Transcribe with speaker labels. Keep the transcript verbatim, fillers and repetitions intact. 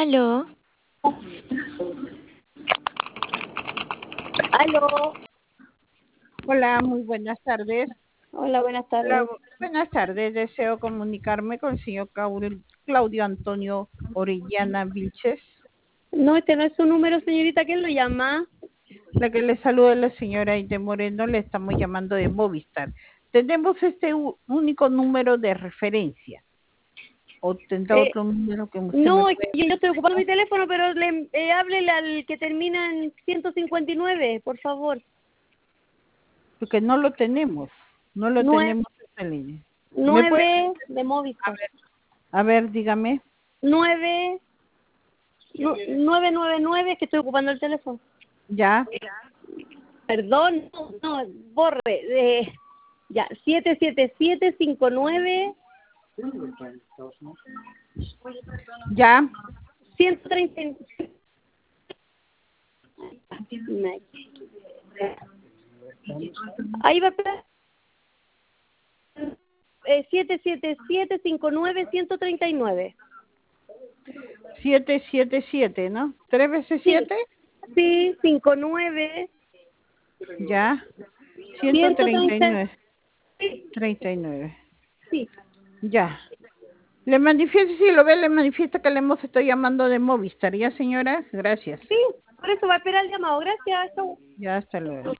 Speaker 1: Aló.
Speaker 2: Aló.
Speaker 3: Hola, muy buenas tardes.
Speaker 2: Hola, buenas
Speaker 3: Hola,
Speaker 2: tardes.
Speaker 3: bu- buenas tardes. Deseo comunicarme con el señor Caul- Claudio Antonio Orellana Vilches.
Speaker 2: No, este no es su número, señorita. ¿Quién lo llama?
Speaker 3: La que le saluda es la señora Aide Moreno, le estamos llamando de Movistar. Tenemos este u- único número de referencia. ¿O tendrá
Speaker 2: Eh,
Speaker 3: otro número que usted
Speaker 2: no,
Speaker 3: me
Speaker 2: es que
Speaker 3: puede
Speaker 2: yo, yo estoy ocupando mi
Speaker 3: dar?
Speaker 2: teléfono, pero le, eh, háblele al que termina en ciento cincuenta y nueve, por favor.
Speaker 3: Porque no lo tenemos. No lo
Speaker 2: Nueve,
Speaker 3: tenemos en esta línea. ¿Me puede?
Speaker 2: nueve de
Speaker 3: A
Speaker 2: Movistar.
Speaker 3: ver, a ver, dígame.
Speaker 2: Nueve, nu- nueve, nueve, nueve, es que estoy ocupando el teléfono.
Speaker 3: Ya.
Speaker 2: Perdón, no, no, borre. Eh, ya, siete siete siete cinco nueve
Speaker 3: Ya.
Speaker 2: ciento treinta. Ahí va a estar. Eh, siete siete siete cinco nueve ciento treinta y nueve.
Speaker 3: siete siete siete, ¿no? ¿Tres veces
Speaker 2: Sí,
Speaker 3: siete?
Speaker 2: sí, cinco nueve
Speaker 3: Ya. ciento
Speaker 2: ciento
Speaker 3: treinta y
Speaker 2: treinta.
Speaker 3: nueve.
Speaker 2: Sí,
Speaker 3: treinta y nueve.
Speaker 2: sí,
Speaker 3: Ya. Le manifiesto, si lo ve, le manifiesto que le hemos estado llamando de Movistar. ¿Ya, señora? Gracias.
Speaker 2: sí, por eso va a esperar el llamado. Gracias. Chau.
Speaker 3: Ya, hasta luego.